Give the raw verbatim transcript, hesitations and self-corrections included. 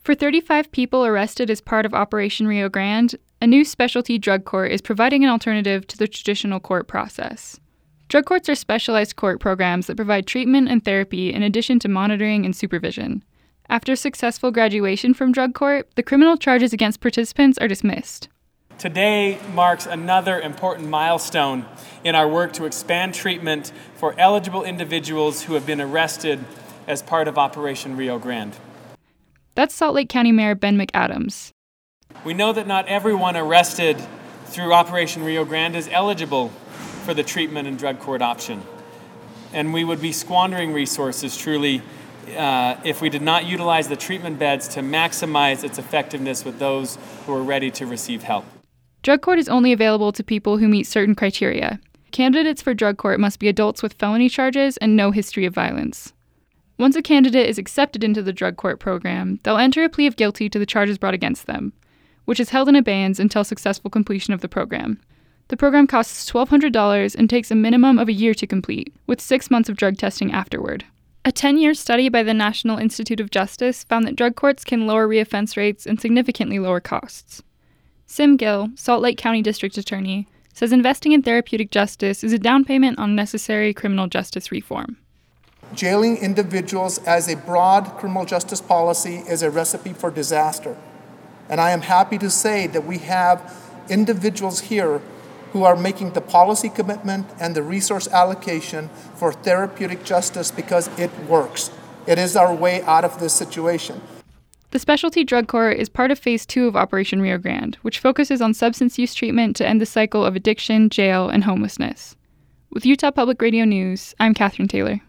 For thirty-five people arrested as part of Operation Rio Grande, a new specialty drug court is providing an alternative to the traditional court process. Drug courts are specialized court programs that provide treatment and therapy in addition to monitoring and supervision. After successful graduation from drug court, the criminal charges against participants are dismissed. Today marks another important milestone in our work to expand treatment for eligible individuals who have been arrested as part of Operation Rio Grande. That's Salt Lake County Mayor Ben McAdams. We know that not everyone arrested through Operation Rio Grande is eligible for the treatment and drug court option. And we would be squandering resources truly uh, if we did not utilize the treatment beds to maximize its effectiveness with those who are ready to receive help. Drug court is only available to people who meet certain criteria. Candidates for drug court must be adults with felony charges and no history of violence. Once a candidate is accepted into the drug court program, they'll enter a plea of guilty to the charges brought against them, which is held in abeyance until successful completion of the program. The program costs twelve hundred dollars and takes a minimum of a year to complete, with six months of drug testing afterward. A ten-year study by the National Institute of Justice found that drug courts can lower reoffense rates and significantly lower costs. Sim Gill, Salt Lake County District Attorney, says investing in therapeutic justice is a down payment on necessary criminal justice reform. Jailing individuals as a broad criminal justice policy is a recipe for disaster. And I am happy to say that we have individuals here who are making the policy commitment and the resource allocation for therapeutic justice because it works. It is our way out of this situation. The specialty drug court is part of Phase two of Operation Rio Grande, which focuses on substance use treatment to end the cycle of addiction, jail, and homelessness. With Utah Public Radio News, I'm Catherine Taylor.